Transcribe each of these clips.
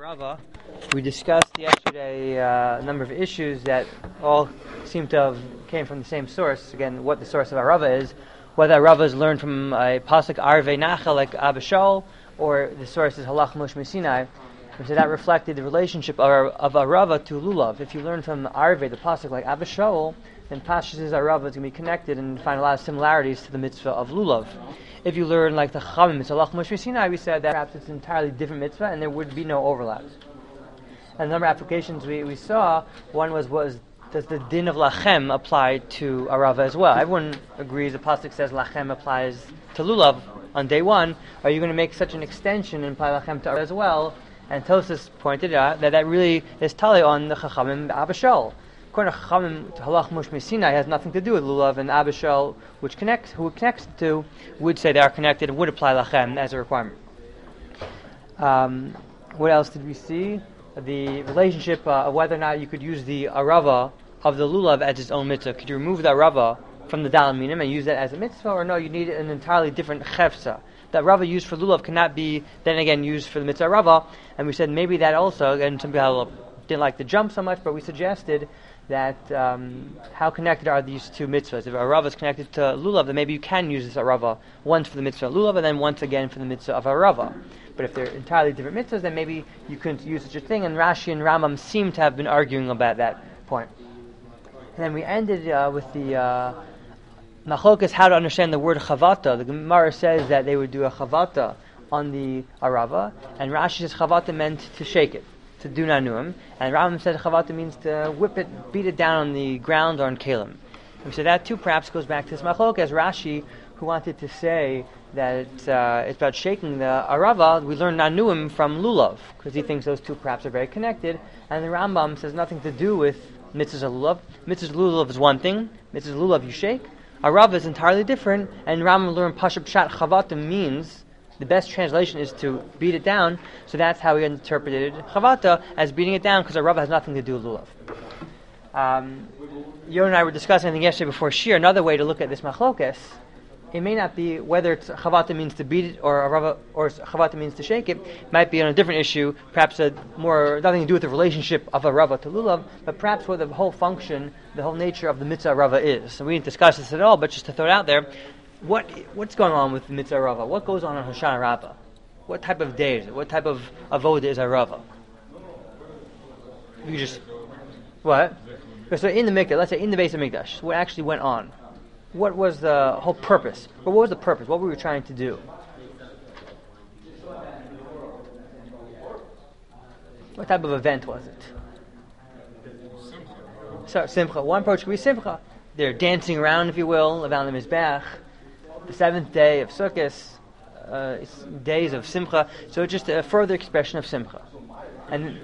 Rava. We discussed yesterday a number of issues that all seem to have came from the same source. Again, what the source of Rava is, whether Rava is learned from a pasuk Arvei Nachal like Abba Shaul, or the source is Halach Moshe Sinai. And so that reflected the relationship of Rava to Lulav. If you learn from Arvei, the pasuk like Abba Shaul, then Pashas is Rava is going to be connected and find a lot of similarities to the mitzvah of Lulav. If you learn like the Chachamim, it's Halach Moshe Sinai, we said that perhaps it's an entirely different mitzvah and there would be no overlaps. And the number of applications we saw, one was does the din of Lachem apply to Arava as well? Everyone agrees the pasuk says Lachem applies to Lulav on day one. Are you going to make such an extension and apply Lachem to Arava as well? And Tosas pointed out that really is tali on the Chachamim Abba Shaul. According to Chachamim, Halach Moshe Sinai has nothing to do with Lulav, and Abba Shaul, who it connects to, would say they are connected and would apply Lachem as a requirement. What else did we see? The relationship of whether or not you could use the Arava of the Lulav as its own mitzvah. Could you remove the Arava from the Dal Minim and use that as a mitzvah, or no, you need an entirely different chefsa? That Rava used for Lulav cannot be then again used for the mitzvah Rava, and we said maybe that also, and some people didn't like the jump so much, but we suggested that how connected are these two mitzvahs? If Arava is connected to Lulav, then maybe you can use this Arava once for the mitzvah of Lulav and then once again for the mitzvah of Arava. But if they're entirely different mitzvahs, then maybe you couldn't use such a thing, and Rashi and Rambam seem to have been arguing about that point. And then we ended with the Machlokas, how to understand the word chavata. The Gemara says that they would do a chavata on the Arava, and Rashi says chavata meant to shake it, to do nanuim, and Rambam said chavata means to whip it, beat it down on the ground or on kalim. And so that too perhaps goes back to this Machlokas. Rashi, who wanted to say that it's about shaking the Arava, we learn nanuim from Lulav, because he thinks those two perhaps are very connected, and the Rambam says nothing to do with mitzvahs of Lulav. Mitzvahs of Lulav is one thing, mitzvahs of Lulav you shake. Arava is entirely different, and Rambam learned Pashup Pshat Chavata means, the best translation is to beat it down, so that's how he interpreted Chavata as beating it down, because Arava has nothing to do with Lulav. Yon and I were discussing, I think yesterday before Shir, another way to look at this Machlokas. It may not be whether it's Chavata means to beat it or Arava, or Chavata means to shake it. It might be on a different issue, perhaps nothing to do with the relationship of Arava to Lulav, but perhaps what the whole function, the whole nature of the mitzvah Arava is. So we didn't discuss this at all, but just to throw it out there, what's going on with the mitzvah Arava? What goes on Hoshana Rabbah? What type of day is it? What type of avoda is Arava? You just what? So in the Mikdash, let's say in the base of Mikdash, what actually went on? What was the whole purpose? Or what was the purpose? What were we trying to do? What type of event was it? So, Simcha. One approach could be Simcha. They're dancing around, if you will, around the Mizbech. The seventh day of Sukkot, it's days of Simcha. So it's just a further expression of Simcha. And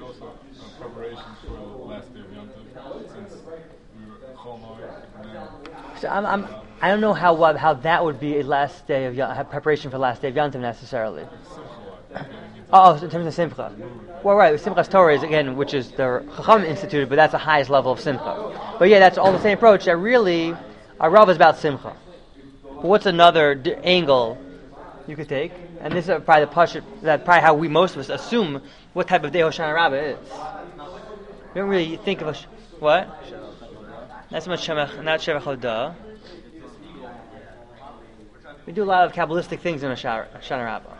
so I don't know how that would be a last day of preparation for the last day of Yontif necessarily. Oh, in terms of Simcha. Well, right, Simchas Torah is, again, which is the Chacham instituted, but that's the highest level of Simcha. But yeah, that's all the same approach, that really, Arava is about Simcha. But what's another angle you could take? And this is probably that's probably how most of us assume what type of day Hoshana Rabbah is. We don't really think of what? Not so much not Shevach Hodah. We do a lot of Kabbalistic things in Hoshana Rabbah.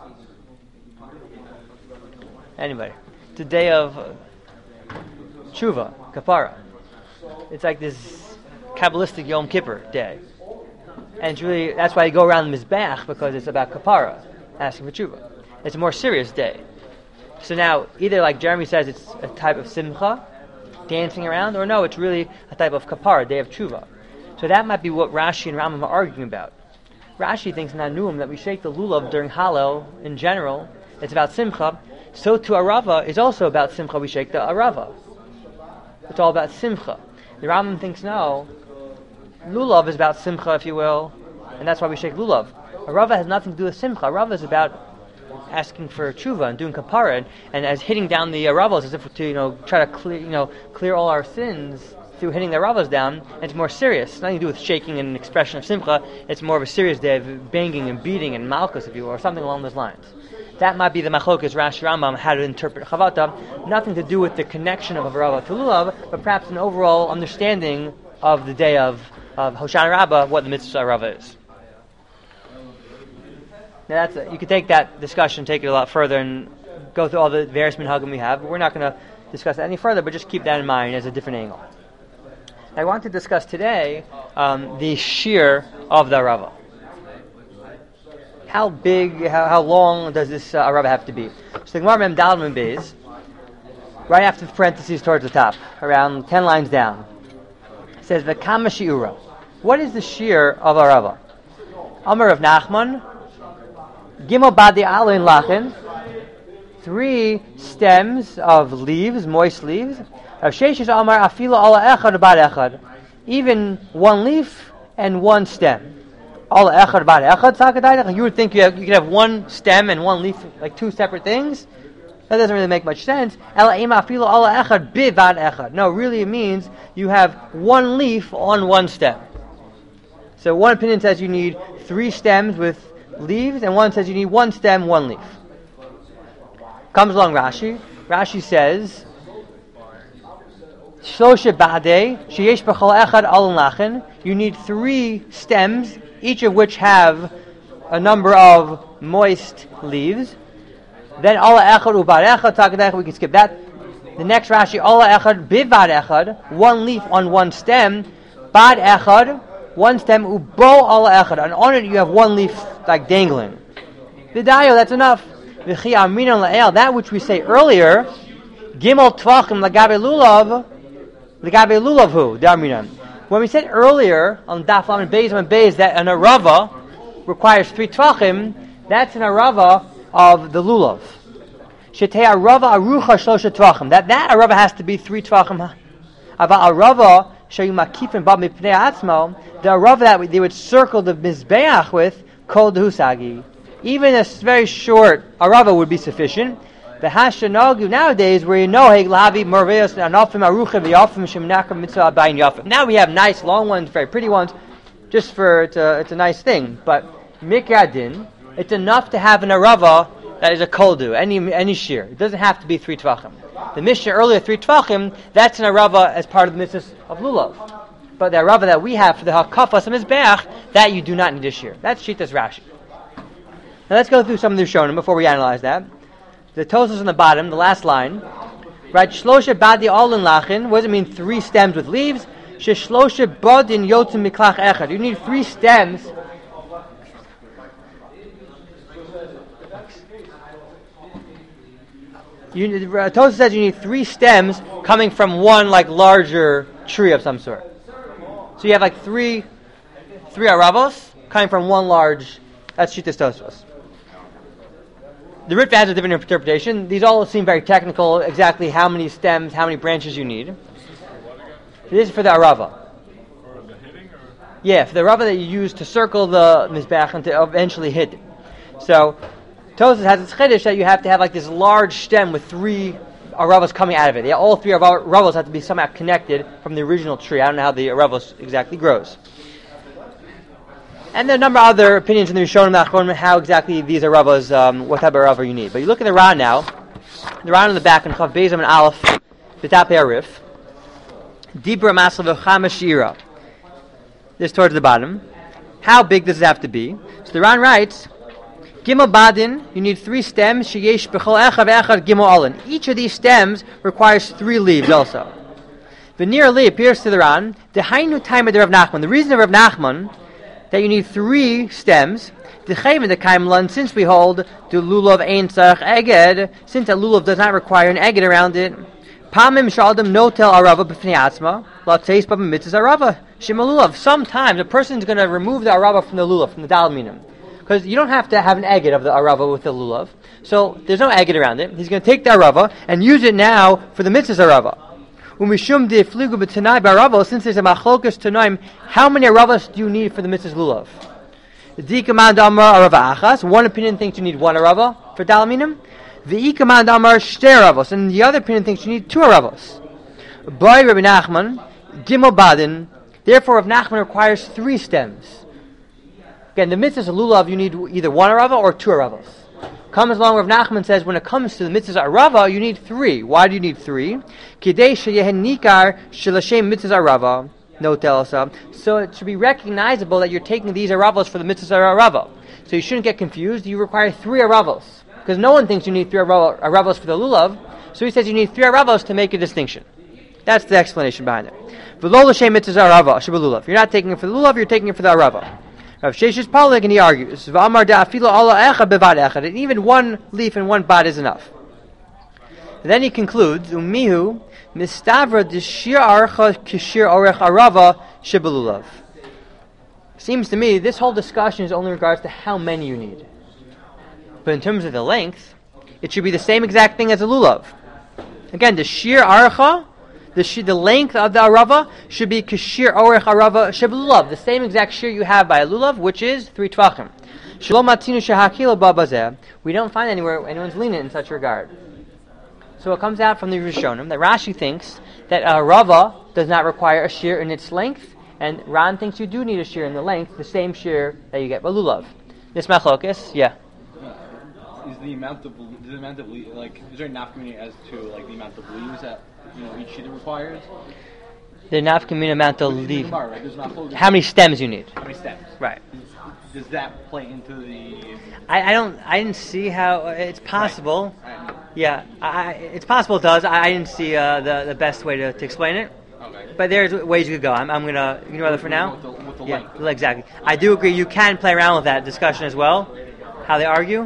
Anyway, it's the day of Tshuva, Kapara. It's like this Kabbalistic Yom Kippur day. And it's really, that's why you go around the Mizbech, because it's about Kapara, asking for Tshuva. It's a more serious day. So now, either like Jeremy says, it's a type of Simcha, dancing around, or no, it's really a type of Kapara, day of Tshuva. So that might be what Rashi and Rambam are arguing about. Rashi thinks in Nanuim that we shake the Lulav during Hallel in general, it's about Simcha. So to Arava is also about Simcha, we shake the Arava. It's all about Simcha. The Rambam thinks no, Lulav is about Simcha, if you will, and that's why we shake Lulav. Arava has nothing to do with Simcha. Arava is about asking for tshuva and doing kapara, and as hitting down the Aravos as if to try to clear all our sins through hitting the Aravos down. And it's more serious. It's nothing to do with shaking and an expression of Simcha. It's more of a serious day of banging and beating and malchus, if you will, or something along those lines. That might be the machlokas Rashi Rambam how to interpret chavata. Nothing to do with the connection of arava to lulav, but perhaps an overall understanding of the day of Hoshana Rabbah, what the mitzvah arava is. Now you could take that discussion, take it a lot further, and go through all the various minhagim we have. But we're not going to discuss that any further, but just keep that in mind as a different angle. I want to discuss today the shear of the arava. How big, how long does this arava have to be? So the Gemara Mem Daled Mem Beis, right after the parentheses towards the top, around 10 lines down, says V'kama shi'ura. What is the shear of arava? Amar of Nachman, Gimel Badi Alein Lachen, 3 stems of leaves, moist leaves. Rav Sheshes Amar Afilo Ala Echad Bad Echad, even 1 leaf and 1 stem. Ala Echad Bad Echad Sakadai. You would think you could have 1 stem and 1 leaf, like 2 separate things. That doesn't really make much sense. Ela Ema Afilo Ala Echad Bad Echad. No, really it means you have 1 leaf on 1 stem. So one opinion says you need 3 stems with leaves, and one says you need 1 stem, 1 leaf. Comes along Rashi. Rashi says, Shlosha Bade, Sheyesh B'chol Echad Alon Lachen. You need 3 stems, each of which have a number of moist leaves. Then Ala Echad Ubad Echad Takadech. We can skip that. The next Rashi, Ala Echad Bivad Echad, 1 leaf on 1 stem. Bad Echad, 1 stem. Ubo Ala Echad, and on it you have 1 leaf like dangling. Vidayo, that's enough. That which we say earlier, Gimel Tvachim Lagabe Lulavhu, Darminan. When we said earlier on Daf Lamed Beis that an arava requires 3 Tvachim, that's an arava of the lulav. Shetei arava arucha shlosha Tvachim. That arava has to be 3 Tvachim. Ava arava shayu makifin bab mipnei atzmo. The arava that they would circle the mizbeach with, kol dehusagi. Even a very short arava would be sufficient. The hashanagu nowadays, where you know lavi marveos anafim aruchim v'yafim shemnakam mitzvah abayin yafim. Now we have nice long ones, very pretty ones, just for it's a nice thing. But mikradin, it's enough to have an arava that is a koldu, any shear. It doesn't have to be 3 tvachim. The Mishnah earlier 3 tvachim, that's an arava as part of the mitzvah of lulav. But the arava that we have for the hakafas and mizbeach, that you do not need a shear. That's Shitas Rashi. Now let's go through some of the Rishonim before we analyze that. The Tosfos on the bottom, the last line, right? Shlosha badi alin lachin. What does it mean? 3 stems with leaves. Sheshlosha badin yotzim miklach echad. You need 3 stems. Tosfos says you need 3 stems coming from 1 like larger tree of some sort. So you have like 3 aravos coming from 1 large. That's Shitas Tosfos. The Ritva has a different interpretation. These all seem very technical, exactly how many stems, how many branches you need. This is for the arava. Yeah, for the arava that you use to circle the mizbeach and to eventually hit it. So, Tosfos has this chiddush that you have to have like this large stem with 3 aravos coming out of it. Yeah, all 3 aravos have to be somehow connected from the original tree. I don't know how the aravos exactly grows. And there are a number of other opinions in the Rishonim how exactly these aravos, what type of arava you need. But you look at the Ran now. The Ran on the back in Chav Beis and Aleph, the Tapei Arif. Dibra Masel v'chama shira. This towards the bottom. How big does it have to be? So the Ran writes, Gimel Badin, you need 3 stems. Sheyesh b'chol echad ve'echad Gimel Alin. Each of these stems requires 3 leaves also. The nearly appears to the Ran, the Hainu time of the Rav Nachman. The reason of Rav Nachman that you need 3 stems. Since we hold the lulav ein tzarich eged, since a lulav does not require an eged around it. Pamim shaldim notel arava b'fnei atzma, lateis b'am mitzvah arava shema lulav. Sometimes a person is going to remove the arava from the lulav, from the daled minim, because you don't have to have an eged of the arava with the lulav. So there's no eged around it. He's going to take the arava and use it now for the mitzvah arava. Since there's a machlokas tanaim, how many aravas do you need for the mitzvah's lulav? The command amar arava achas. One opinion thinks you need 1 arava for dalaminim. The command amar shter aravos, and the other opinion thinks you need 2 aravos. By Rabbi Nachman, gimel badin. Therefore, Rav Nachman requires 3 stems. Again, the mitzvah's lulav, you need either 1 arava or 2 aravos. Comes along Rav Nachman says when it comes to the mitzvahs arava, you need 3. Why do you need 3? Kidei sheyehen nikar shelashem mitzvahs arava. No telasa. So it should be recognizable that you're taking these aravos for the mitzvahs arava. So you shouldn't get confused. You require 3 aravos. Because no one thinks you need 3 aravos for the lulav. So he says you need 3 aravos to make a distinction. That's the explanation behind it. V'lo l'shem mitzvahs arava shebelulav. You're not taking it for the lulav, you're taking it for the arava. Rav Sheshes Polig, and he argues, V'amar da'afilo ala echad bevad echad, and even 1 leaf and 1 bud is enough. And then he concludes, Umihu mistavra d'shir archa kishir orech arava shebelulav. Seems to me this whole discussion is only in regards to how many you need. But in terms of the length, it should be the same exact thing as a lulav. Again, the shir archa, the length of the arava should be kashir orech arava shebelulav, the same exact shir you have by a lulav, which is 3 tvachim. Shalom matinu shehakila babazeh. We don't find anywhere anyone's lenient in such regard. So it comes out from the Rishonim that Rashi thinks that a arava does not require a shir in its length, and Ran thinks you do need a shir in the length, the same shir that you get by lulav. This machlokes, yeah. Is the amount of like, is there a nafkamina as to like the amount of leaves that each shita requires? The nafkamina amount of leaves. Right? How many stems you need? How many stems? Right. Does that play into the? I didn't see how it's possible. Right. Yeah, it's possible it does. I didn't see the best way to explain it. Okay. But there's ways you could go. I'm gonna ignore that for now. With the yeah, length. Exactly. I do agree. You can play around with that discussion as well. How they argue.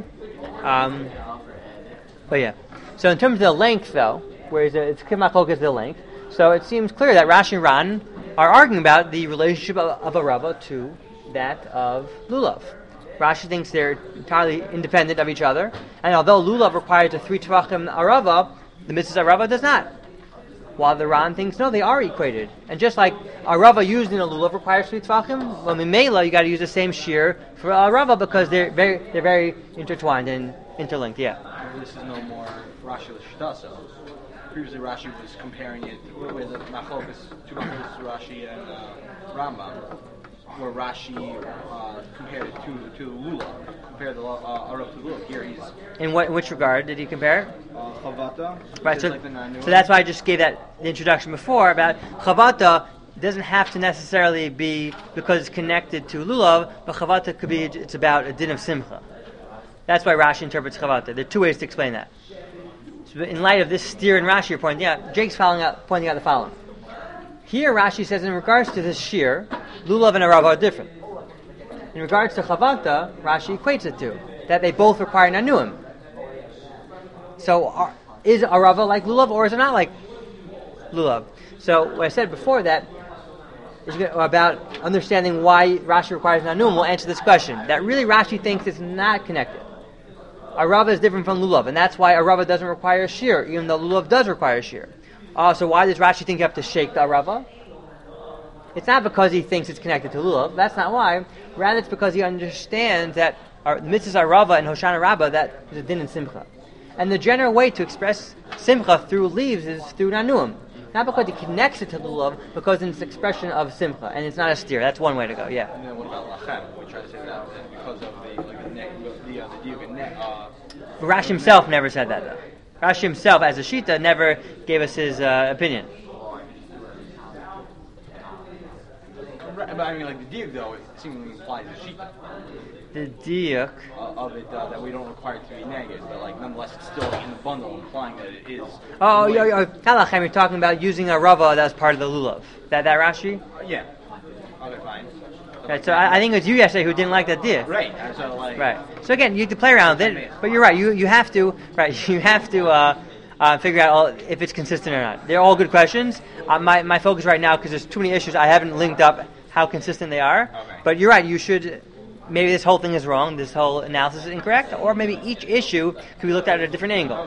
But yeah. So in terms of the length, though, whereas it's kimachok the length, so it seems clear that Rashi and Ran are arguing about the relationship of a rava to that of lulav. Rashi thinks they're entirely independent of each other, and although lulav requires a 3 tvachim arava, the mitzvah arava does not. While the Ran thinks no, they are equated, and just like arava used in a lulav requires 3 tvachim, well, mimela you got to use the same shear for arava because they're very intertwined and interlinked. Yeah. This is no more Rashi l'shita. So previously Rashi was comparing it with the machlokas, 2 machlokas, Rashi and Rambam, where Rashi compared it to lulav, compared the arav to lulav. Here he's In which regard did he compare it? chavata. Right. So, Like so that's why I just gave that the introduction before about chavata. Doesn't have to necessarily be because it's connected to lulav, but chavata could be it's about a din of simcha. That's why Rashi interprets chavata. There are 2 ways to explain that. So in light of this steer in Rashi you're pointing out, Jake's pointing out the following. Here Rashi says in regards to this shear, lulav and arava are different. In regards to chavata, Rashi equates it to that they both require nanuim. So is arava like lulav or is it not like lulav? So what I said before that is about understanding why Rashi requires nanuim will answer this question. That really Rashi thinks it's not connected. Arava is different from lulav, and that's why arava doesn't require a shear, even though lulav does require a shear. So why does Rashi think you have to shake the arava? It's not because he thinks it's connected to lulav. That's not why. Rather, it's because he understands that the mitzvahs arava and Hoshana Rabbah, that is a din in simcha. And the general way to express simcha through leaves is through nanuim. Not because he connects it to lulav, because it's an expression of simcha, and it's not a steer. That's one way to go. Yeah. And then what about lachem? We try to say that because of the neck. But Rashi himself never said that, though. Rashi himself, as a shita, never gave us his opinion. But I mean, like the diuk though, it seemingly implies a shita. The diuk Of it that we don't require it to be negative, but like nonetheless it's still in the bundle implying that it is. Talachem, you're talking about using a rava that's part of the lulav. That Rashi? Yeah. Okay, fine. Right, so I think it was you yesterday who didn't like that diuk. Right. And so like. Right. So again, you have to play around with it, but you're right. You have to figure out if it's consistent or not. They're all good questions. My focus right now, because there's too many issues, I haven't linked up how consistent they are. Okay. But you're right. You should. Maybe this whole thing is wrong. This whole analysis is incorrect, or maybe each issue could be looked at a different angle.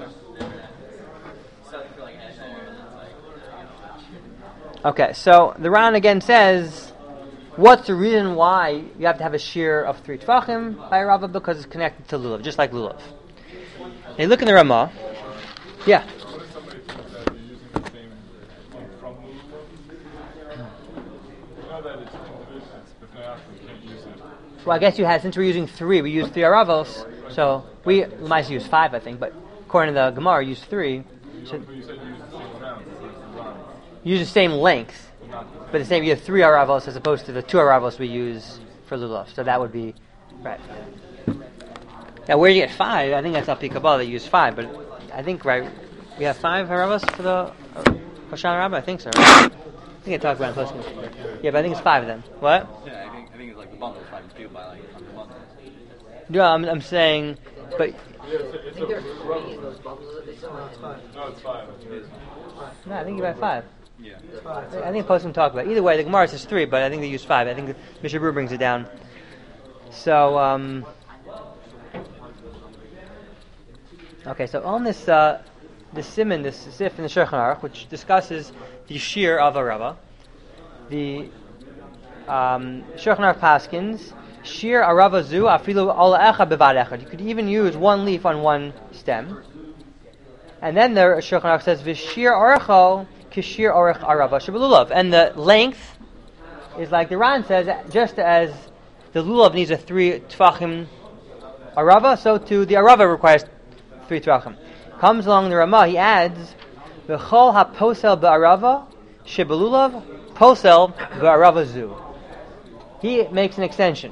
Okay. So the Ran again says, what's the reason why you have to have a shear of 3 tvachim by Rava? Because it's connected to lulav, just like lulav. Now you look in the Ramah. Yeah. What if somebody thinks that you're using the same thing from lulav? You know that it's individual, it's b'fnei achas, you can't use it Well, I guess you had, since we're using 3, we use 3 aravos, so we might use 5, I think, but according to the Gemara, use 3. So But you said you use the same amount versus the round. use the same length, but the same, you have 3 aravos as opposed to the 2 aravos we use for lulav. So that would be, right. Now, where do you get 5? I think that's Al Pi Kabbalah, they use 5, but I think, right, we have 5 aravos for the Hoshana Rabbah? I think so, right? I think I talked about it close enough. Yeah, but I think it's 5 then. What? Yeah, I think it's like the bundle is 5 and 2 by like on the bundle. No, I'm saying, but It's a No, it's 5. no, I think you got 5. Yeah. I think Poskim talk about it. Either way, the Gemara says 3, but I think they use 5. I think Mishnah Berurah brings it down. So, okay, so on this siman, this sif in the Shulchan Aruch, which discusses the shear of a rava, the Shulchan Aruch paskins, shear a rava zu afilu ala echad bevad echad. You could even use one leaf on one stem. And then the Shulchan Aruch says, v'shir orcho kishir orech arava shebelulav. And the length is like the Ran says, just as the lulav needs a 3 tfachim arava, so too the arava requires 3 tfachim. Comes along the Ramah, he adds, v'chol ha-posel ba'arava shebelulav posel ba'arava zu. He makes an extension.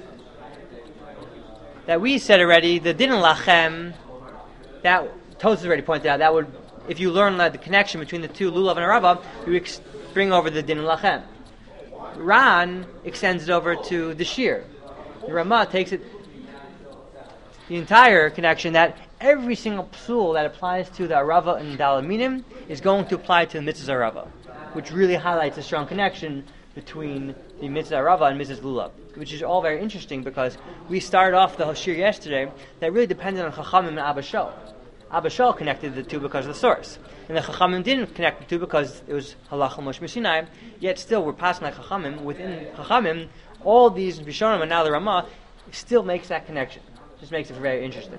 That we said already, the din lachem, that Tosfos already pointed out, that would, if you learn the connection between the two, lulav and arava, you bring over the din lachem. Ran extends it over to the shear. The Ramah takes it, the entire connection, that every single psul that applies to the arava and daled minim is going to apply to the mitzvah arava, which really highlights a strong connection between the mitzvah arava and mitzvah lulav, which is all very interesting because we started off the Hoshir yesterday that really depended on Chachamim and Abba Shal. Abba Shal connected the two because of the source, and the Chachamim didn't connect the two because it was Halach Moshe Sinai. Yet still, we're passing like Chachamim. Within Chachamim, all these Rishonim and now the Ramah still makes that connection. Just makes it very interesting.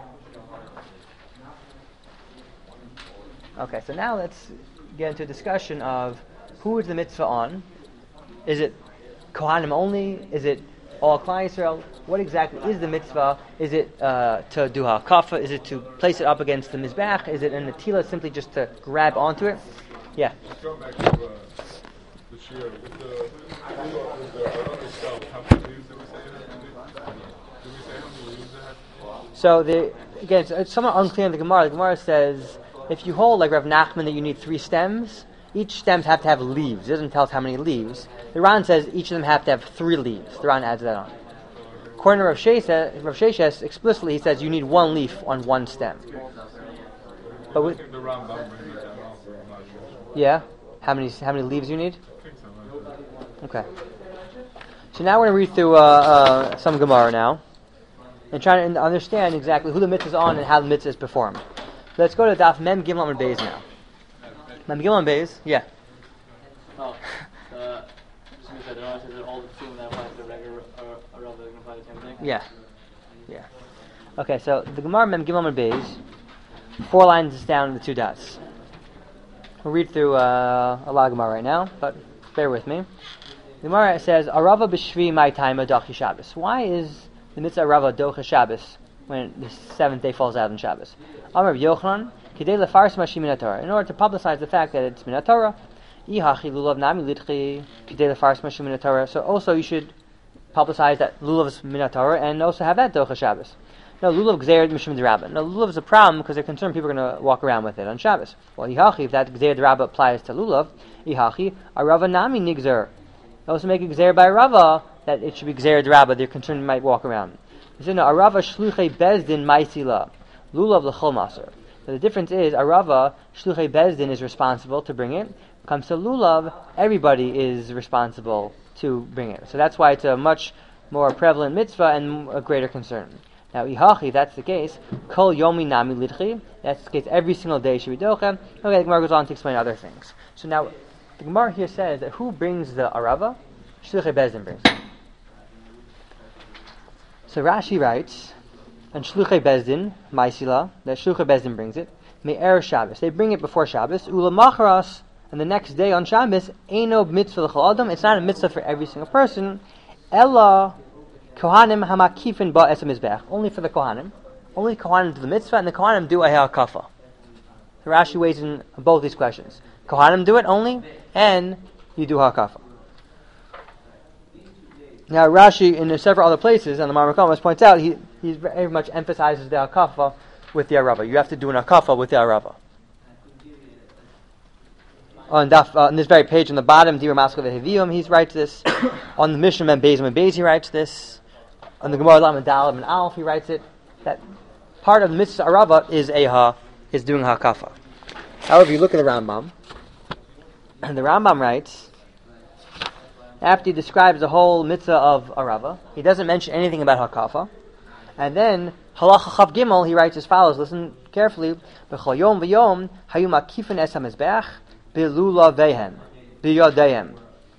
Okay, so now let's get into a discussion of who is the mitzvah on. Is it Kohanim only? Is it all Klal Yisrael? What exactly is the mitzvah? Is it to do hakafa? Is it to place it up against the mizbach? Is it a natila simply just to grab onto it? Yeah. Let's go back to the shear. With the arava itself, how many leaves did we say it had? Did we say how many leaves it had? So again, it's somewhat unclear in the Gemara. The Gemara says if you hold like Rav Nachman that you need 3 stems, each stems have to have leaves. It doesn't tell us how many leaves. The Ran says each of them have to have 3 leaves. The Ran adds that on. According to Rav Sheshes, explicitly he says you need 1 leaf on 1 stem. But I think the Rambam brings it down also. I'm not sure. yeah, how many leaves you need? I think so. Okay. So now we're going to read through some Gemara now and try to understand exactly who the mitzvah is on and how the mitzvah is performed. Let's go to Daf Mem Gimel Amud Beis now. Mem Gimel Amud Beis, yeah. Oh, so you said that all the two that apply to the regular arava can apply to the same thing? Yeah. Okay, so the Gemara Mem Gimel Amud Beis, 4 lines down the 2 dots. We'll read through a lot of Gemara right now, but bear with me. The Gemara says, Arava b'shvi my time dochi Shabbos. Why is the mitzvah Arava docha Shabbos when the 7th day falls out on Shabbos? Amar Yochanan, kidei lefaris mashim min Torah. In order to publicize the fact that it's min Torah, ihachi lulav nami lidchi kidei lefaris mashim min Torah. So also you should publicize that lulav is min Torah and also have that docha Shabbos. No, lulav gzeir mishum d'Rabba. No, lulav is a problem because they're concerned people are going to walk around with it on Shabbos. Well, ihachi, if that gzeir d'Rabba applies to lulav, ihachi arava nami nigzer. Also make a gzeir by Rava that it should be gzeir d'Rabba. They're concerned you might walk around. He said, no, arava shluchei bezdin maisila. Lulav l'chol maser. So the difference is, arava, shluchei bezdin is responsible to bring it. Comes to lulav, everybody is responsible to bring it. So that's why it's a much more prevalent mitzvah and a greater concern. Now, ihachi, that's the case. Kol yomi nami lidchi. That's the case. Every single day should be docha. Okay, the Gemara goes on to explain other things. So now, the Gemara here says that who brings the arava? Shluchei bezdin brings it. So Rashi writes, and Shluchei Bezdin, Maisila, that Shluchei Bezdin brings it, Me'er Shabbos. They bring it before Shabbos, Ula Macharas, and the next day on Shabbos, Eino mitzvah l'chol adam. It's not a mitzvah for every single person, Ella Kohanim hamakifin ba es mizbech. Only for the Kohanim. Only Kohanim do the mitzvah, and the Kohanim do a hakafa. So Rashi weighs in both these questions. Kohanim do it only, and you do hakafa. Now Rashi, in several other places, and the Marmar Komas points out, he very much emphasizes the hakafa with the arava. You have to do an hakafa with the arava. On this very page on the bottom, Dibur Maskal V'Heviyum, he writes this. On the Mishnah and Beis, he writes this. On the Gemara Lamed Dalet and Aleph, he writes it. That part of the mitzvah arava is doing hakafa. However, you look at the Rambam, and the Rambam writes, after he describes the whole mitzvah of arava, he doesn't mention anything about hakafa. And then Halacha Chav Gimel, he writes as follows. Listen carefully. B'chol yom v'yom hayu makifin es hamizbech b'lula vehem b'yodehem.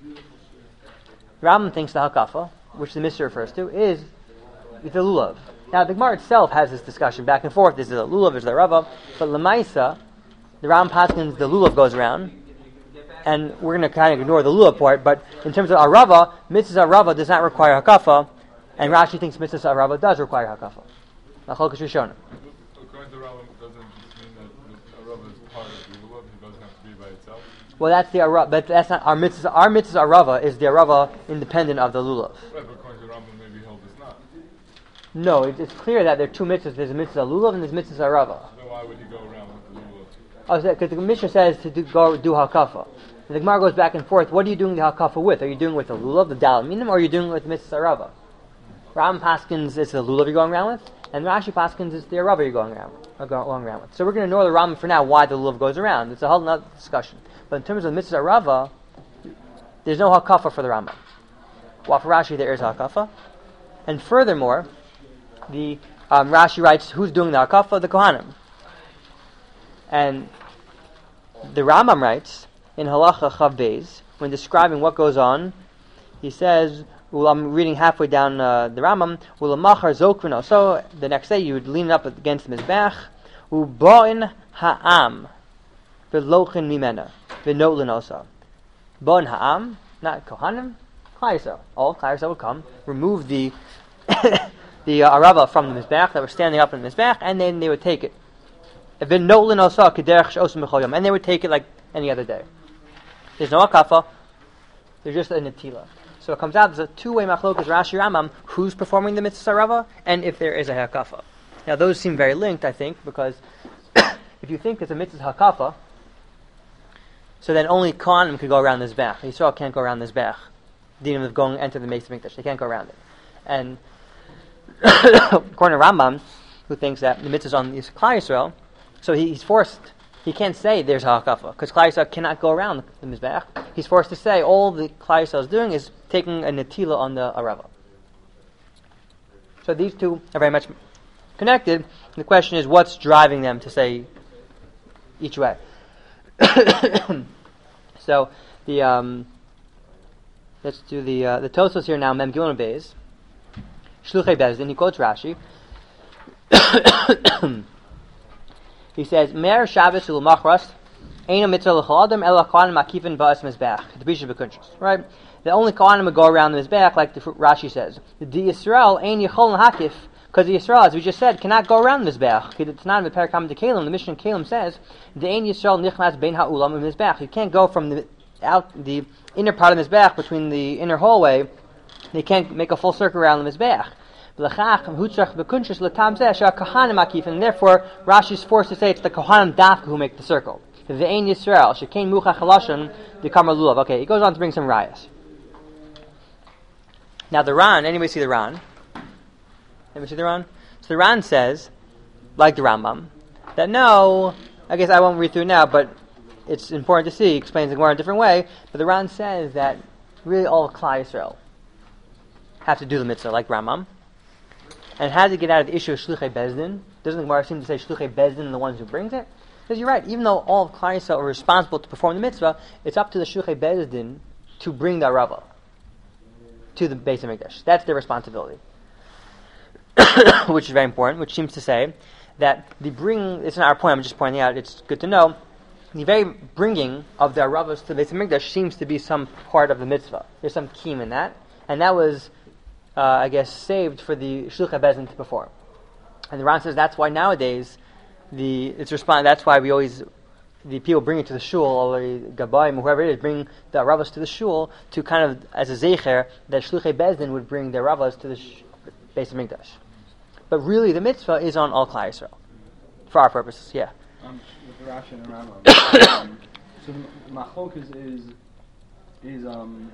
Rambam thinks the hakafa, which the mitzvah refers to, is the lulav. Now the Gemara itself has this discussion back and forth. Is it a lulav? Is it a rava? But lemaisa, the Rambam paskins the lulav goes around. And we're going to kind of ignore the lulav part, but in terms of arava, mitzvah arava does not require hakafa, and Rashi thinks mitzvah arava does require hakafa. According to Rambam, doesn't mean that the arava is part of the lulav. It doesn't have to be by itself. Well, that's the arava, but that's not our mitzvah. Our mitzvah arava is the arava independent of the lulav. Right, but according to Rambam, maybe held it's not. No, it's clear that there are two mitzvahs. There's a mitzvah lulav and there's mitzvah arava. Then why would he go around with the lulav? Oh, because the Mishnah says to do hakafa. And the Gemara goes back and forth. What are you doing the hakafa with? Are you doing it with the lulav, the dalet minim, or are you doing it with the mitzvah arava? Ram Paskins it's the lulav you're going around with, and Rashi Paskins it's the arava you're going around with. So we're going to ignore the Ram for now. Why the lulav goes around? It's a whole other discussion. But in terms of the mitzvah arava, there's no hakafa for the Rambam. While for Rashi there is hakafa, and furthermore, the Rashi writes who's doing the hakafa? The Kohanim. And the Rambam writes in Halacha Chav Beis, when describing what goes on, he says, well, I'm reading halfway down the Rambam, Ulamachar Zokvino. So the next day you would lean up against the Mizbech, Uboin Ha'am, V'lochin Mimena, V'notlin Osa. Boin Ha'am, not Kohanim, Klal Yisrael. All Klal Yisrael would come, remove the arava from the Mizbech that were standing up in the Mizbech, and then they would take it. And they would take it like any other day. There's no hakafa. There's just a netila. So it comes out there's a two-way machlokas Rashi Rambam who's performing the mitzvah rava and if there is a hakafa. Now those seem very linked, I think, because if you think it's a mitzvah hakafa, so then only Kohanim could go around this bech. Yisrael can't go around this bech. Dinim of going enter the Beis Hamikdash. They can't go around it. And according to Rambam, who thinks that the mitzvah is on Klal Yisrael, so he's forced. He can't say there's a hakafa because Klal Yisrael cannot go around the mizbech. He's forced to say all the Klal Yisrael is doing is taking a netila on the arava. So these two are very much connected. The question is, what's driving them to say each way? So the let's do the Tosfos here now. Mem Gimel Beis Shluchei Bezdin. He quotes Rashi. He says, "Mer Shabbos u'Machras Eino mitzvah l'chol adam ela kohanim makifin ba'as mizbeach." The Bishop of Kunshas, right? The only kohanim would go around the mizbeach, like the Rashi says. The Yisrael ein yichol hakif, because the Yisrael, as we just said, cannot go around the mizbeach. It's not in the Parakam de Kalim. The Mishnah in Kalim says, "The ein Yisrael nichnas bein ha'ulam u'mizbeach." You can't go from the inner part of the mizbeach between the inner hallway. They can't make a full circle around the mizbeach. And therefore, Rashi is forced to say it's the Kohanim Dafka who make the circle. Ve'ein Yisrael, Shekain Mucha Chalashan, the Kamar Lulav. Okay, he goes on to bring some rayas. Now the Ran, anybody see the Ran? Anybody see the Ran? So the Ran says, like the Rambam, that no, I guess I won't read through now, but it's important to see, he explains the Gemara in a different way, but the Ran says that really all of Klal Yisrael have to do the mitzvah, like Rambam. And how to get out of the issue of Shluchei Bezdin? Doesn't the Gemara seem to say Shluchei Bezdin are the ones who brings it? Because you're right, even though all of Klal Yisrael are responsible to perform the mitzvah, it's up to the Shluchei Bezdin to bring the arava to the Beis Hamikdash. That's their responsibility. Which is very important, which seems to say that it's not our point, I'm just pointing out, it's good to know, the very bringing of the aravas to the Beis Hamikdash seems to be some part of the mitzvah. There's some kiyum in that, and that was saved for the Shluchei Beis Din to perform. And the Ran says that's why nowadays that's why the people bring it to the shul, or the Gabayim, whoever it is, bring the Aravas to the shul to kind of, as a zecher, that Shluchei Beis Din would bring the Aravas to the Beis Hamikdash. But really, the mitzvah is on all Klal Yisrael, for our purposes, yeah. With Rashi and Rambam, so the machlok is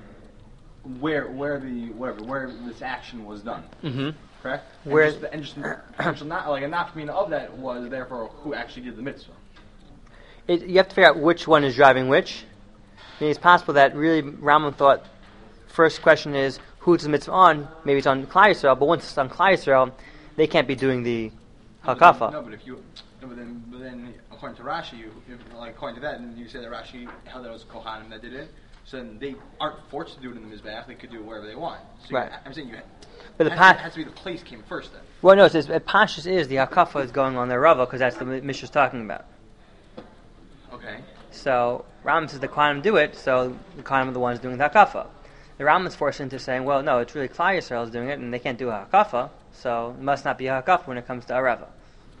where this action was done. Mm-hmm. Correct? Where and just not like a nafkamina of that was therefore who actually did the mitzvah. You have to figure out which one is driving which. I mean, it's possible that really Rambam thought first question is who's the mitzvah on? Maybe it's on Klal Yisrael, but once it's on Klal Yisrael, they can't be doing the hakafa. But then according to Rashi, according to that, and you say that Rashi held that it was Kohanim that did it, so then they aren't forced to do it in the Mizbeach. They could do it wherever they want. So right. I'm saying but it has to be the place came first then. Well, no, it says Pashas is the hakafa is going on their Rava because that's the Mishnah's talking about. Okay. So Rambam says the Kohanim do it, so the Kohanim are the ones doing the hakafa. The Rambam is forced into saying, well, no, it's really Klal Yisrael is doing it, and they can't do a hakafa, so it must not be a hakafa when it comes to Arava.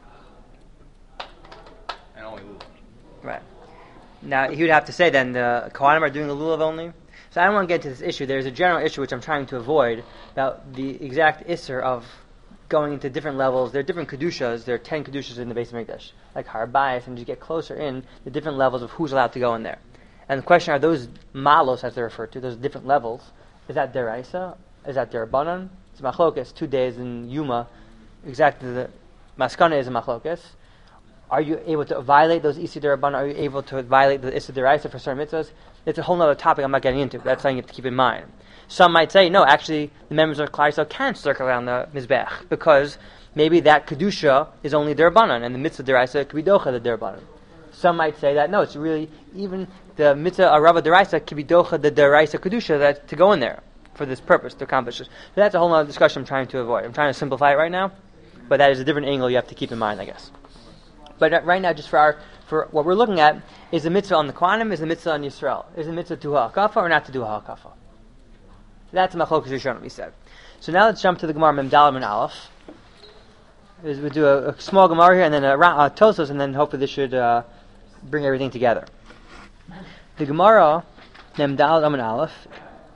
And only lulav. Right. Now he would have to say then the Kohanim are doing the lulav only. So I don't want to get into this issue. There's a general issue which I'm trying to avoid about the exact isser of going into different levels. There are different kedushas. There are 10 kedushas in the Beis Hamikdash, like Har Bayis, and as you get closer in, the different levels of who's allowed to go in there. And the question, are those malos, as they're referred to, those different levels, is that deraisa? Is that derabanan? It's machlokas, 2 days in Yuma. Exactly, the maskana is a machlokas. Are you able to violate those isi derabanan? Are you able to violate the isi deraisa for certain mitzvahs? It's a whole other topic I'm not getting into. That's something you have to keep in mind. Some might say, no, actually, the members of Klal Yisrael can't circle around the Mizbech, because maybe that kedusha is only derabanan, and the mitzvah deraisa could be docha the derabanan. Some might say that, no, it's really, even the mitzvah arava deraisa could be docha the deraisa kedusha that to go in there for this purpose, to accomplish this. So that's a whole other discussion I'm trying to avoid. I'm trying to simplify it right now, but that is a different angle you have to keep in mind, I guess. But right now, just for what we're looking at, is the mitzvah on the Kohanim, is the mitzvah on Yisrael? Is the mitzvah to do ha'akafa or not to do ha'akafa? That's the machlokas Rishonim, we said. So now let's jump to the Gemara Mem Daled and Aleph. We'll do a small Gemara here, and then a Tosos, and then hopefully this should bring everything together. The Gemara Mem Daled and Aleph.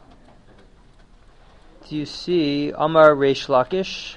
Do you see Amar Reish Lakish?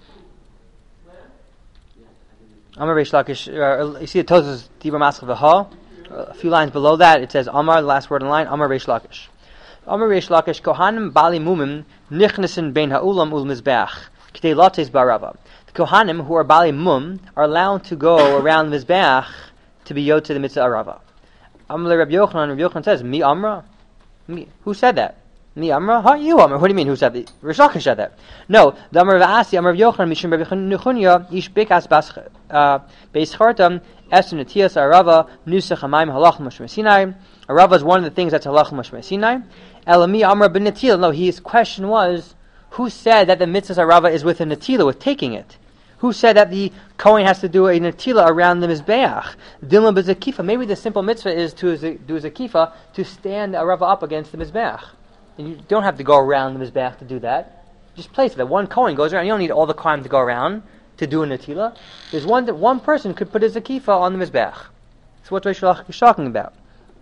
Amar Reish Lakish. You see the Tosos Dibur Maskeh V'ha. A few lines below that, it says Amar, the last word in line, Amar Reish Lakish. Amar Reish Lakish, Kohanim Bali Mumim Nichnasin Bein Ha'ulam Ul Mizbeach K'tei Lates Barava. The Kohanim who are Bali Mum are allowed to go around Mizbeach to be yod to the mitzvah Arava. Amar Rabbi Yochanan says, Mi Amra? Who said that? Mi Amra? Huh? You Amra. What do you mean, who said that? Reish Lakish said that. No, the Amar V'asi, Amar Yochanan, Mishum Rabbi Nechunya, Ish Bekas Beis Chartam, Esther Netias Arava, Nusach Hamayim Halach Moshe Sinai. Arava is one of the things that's Halach Moshe Sinai. Elami Amra ben Netila. No, his question was, who said that the mitzvah Arava is with a Netila, with taking it? Who said that the Kohen has to do a Netila around the Mizbeach? Dilma b'zakifa. Maybe the simple mitzvah is to do a zakifa, to stand the Arava up against the Mizbeach. And you don't have to go around the Mizbeach to do that. Just place it. That one Kohen goes around. You don't need all the Kohen to go around to do a Netila. There's one person could put a zakifa on the Mizbeach. That's what Reish Lakish is talking about.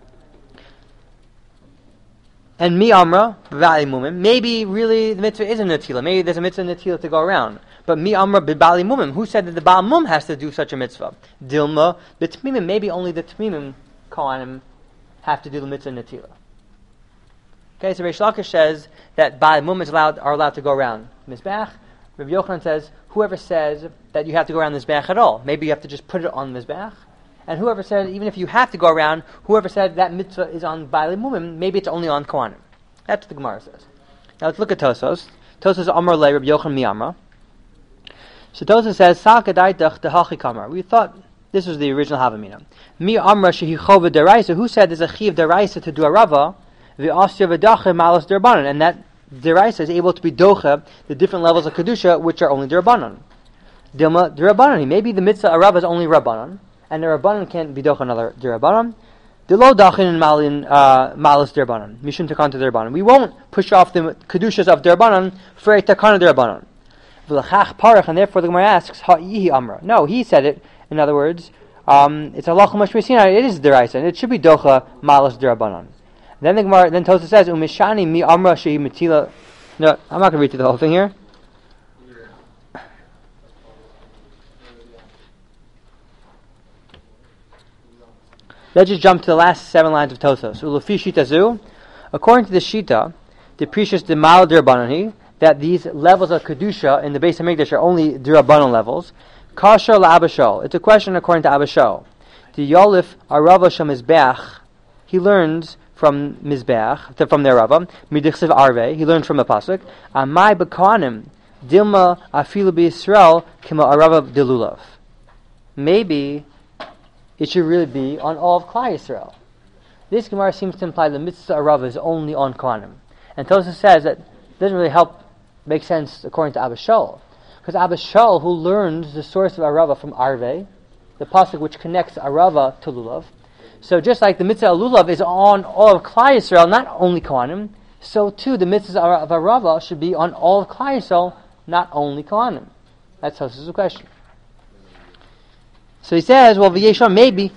And mi amra b'bali mumim. Maybe really the mitzvah isn't netila. Maybe there's a mitzvah netila to go around. But mi amra b'bali mumim. Who said that the Baal Mum has to do such a mitzvah? Dilma b'tmimim. Maybe only the tmimim kohanim have to do the mitzvah netila. Okay, so Reish Lakish says that Baal Mum are allowed to go around Mizbeach. Rabbi Yochanan says whoever says that you have to go around the Mizbeach at all, maybe you have to just put it on the Mizbeach. And whoever said, even if you have to go around, whoever said that mitzvah is on Baalei Mumim, maybe it's only on Kohanim. That's what the Gemara says. Now let's look at Tosos. Tosos Amar Le Rabbi Yochanan Mi Amra. So Tosos says, Sal Kadaitach Dehachi Kamar. We thought this was the original Havamina. Mi Amra Shehi Chova Deraisa. Who said there's a Chiv Deraisa to do a Rava? V'Asya V'Dache Malas Derabanan. And that Deraisa is able to be Docha, the different levels of Kedusha, which are only Derabanan. Dilma Derabanan. Maybe the mitzvah Rava is only Rabbanan. And the Rabbanan can't be docha another Dirabanan. Delo dachin and malin malas derbanan. Mishum takana derbanan. We won't push off the kedushas of derbanan for a takana derbanan. V'lachach parach, and therefore the Gemara asks, ha'ihi amra. No, he said it. In other words, it's halacha mashmesina. It is deraisa, and it should be docha malas derbanan. Then the Gemara, then Tosafos says, umishani mi amra shehi metila. No, I'm not going to read through the whole thing here. Let's just jump to the last 7 lines of Tosafos. Ulufi shita zu, according to the shita, the precious demal derbanani, that these levels of kedusha in the Beis Hamikdash are only derabanan levels. Kasher la'abashol. It's a question according to Abashol. The Yolif Arava Shamizbeach, he learns from Mizbeach, from their Rava, Midichsiv Arve, he learned from the Pasuk, Amai B'Kohanim, Dilma Afilu B'Yisrael, Kima Arava Dilulav. Maybe it should really be on all of Klal Yisrael. This Gemara seems to imply the mitzvah Arava is only on Kohanim. And Tosafos says that it doesn't really make sense according to Abashol. Because Abashol, who learns the source of Arava from Arve, the pasuk which connects Arava to Lulav, so just like the mitzvah of Lulav is on all of Klal Yisrael, not only Kohanim, so too the mitzvah of Arava should be on all of Klal Yisrael, not only Kohanim. That's Tosafos' question. So he says, well, V'yeshon, maybe,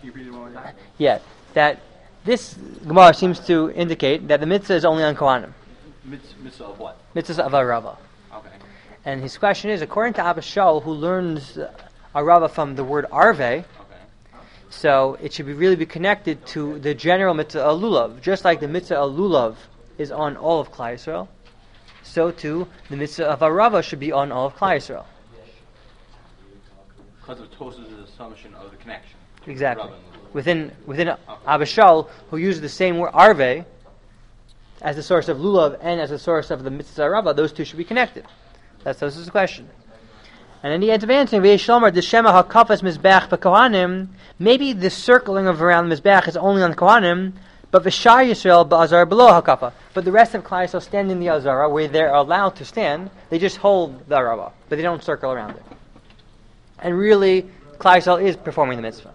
that this Gemara seems to indicate that the mitzvah is only on Kohanim. Mitzvah of what? Mitzvah of Arava. Okay. And his question is, according to Abashol, who learns Arava from the word Arve, so it should really be connected to the general mitzvah of Lulav. Just like the mitzvah of Lulav is on all of Klal Yisrael, so too the mitzvah of Arava should be on all of Klal Yisrael. Because of Tosafos' assumption of the connection. Exactly. Within Abashol, who uses the same word Arve as the source of Lulav and as the source of the mitzvah Arava, those two should be connected. That's the question. And then he ends up answering, V'yeshlomer d'shema hakafas mizbeach b'kohanim. Maybe the circling of around the mizbeach is only on the kohanim, but v'shar Yisrael ba'azar below hakafa. But the rest of Klal Yisrael stand in the azara where they're allowed to stand. They just hold the arava, but they don't circle around it. And really, Klal Yisrael is performing the mitzvah.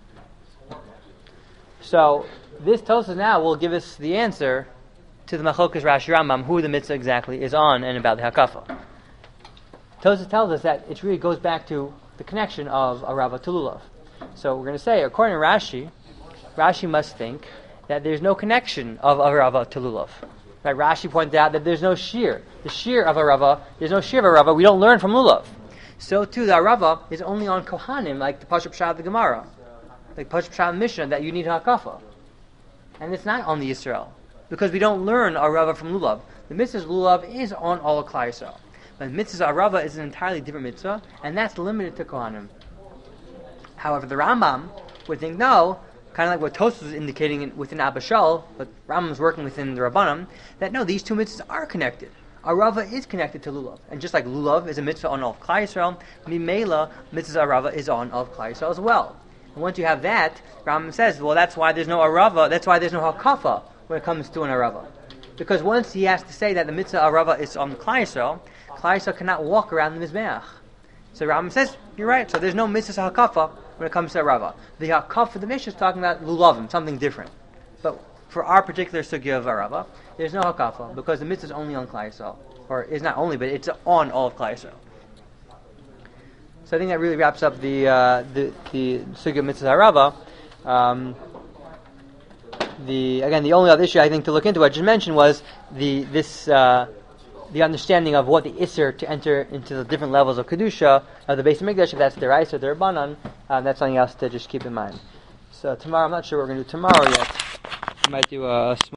So this Tosafos now will give us the answer to the Machlokas Rashi Rambam, who the mitzvah exactly is on and about the hakafa. Tosafos tells us that it really goes back to the connection of Arava to Lulav. So we're going to say, according to Rashi must think that there's no connection of Arava to Lulav. Right? Rashi pointed out that there's no shear. The shear of Arava, there's no shear of Arava, we don't learn from Lulav. So too, the Arava is only on Kohanim, like the Pashup Pshat of the Gemara, like Pashup Pshat of Mishnah, that you need hakafa. And it's not on the Yisrael, because we don't learn Arava from Lulav. The mitzvah Lulav is on all of Klal Yisrael. But mitzvah Arava is an entirely different mitzvah, and that's limited to Kohanim. However, the Rambam would think, no, kind of like what Tosafos was indicating within Abashol, but Rambam's working within the Rabbanim, that no, these two mitzvahs are connected. Arava is connected to Lulav. And just like Lulav is a mitzvah on all of Klal Yisrael, Mimela, mitzvah Arava is on all of Klal Yisrael as well. And once you have that, Rambam says, well, that's why there's no Arava, that's why there's no Hakafa when it comes to an Arava. Because once he has to say that the mitzvah Arava is on Klal Yisrael cannot walk around the Mizbeach. So Rambam says, you're right, so there's no mitzvah Hakafa when it comes to Arava. The Hakafa for the Mishnah is talking about Lulavim, something different. But for our particular sugya of Arava, there's no Hakafa, because the mitzvah is only on Klal Yisrael. Or it's not only, but it's on all of Klal Yisrael. So I think that really wraps up the sugya of mitzvah Arava. The only other issue I think to look into, I just mentioned, was the understanding of what the Isser to enter into the different levels of Kedusha of the Beis Hamikdash, if that's Deraisa or Derabanan, that's something else to just keep in mind. So tomorrow, I'm not sure what we're going to do tomorrow yet. We might do a small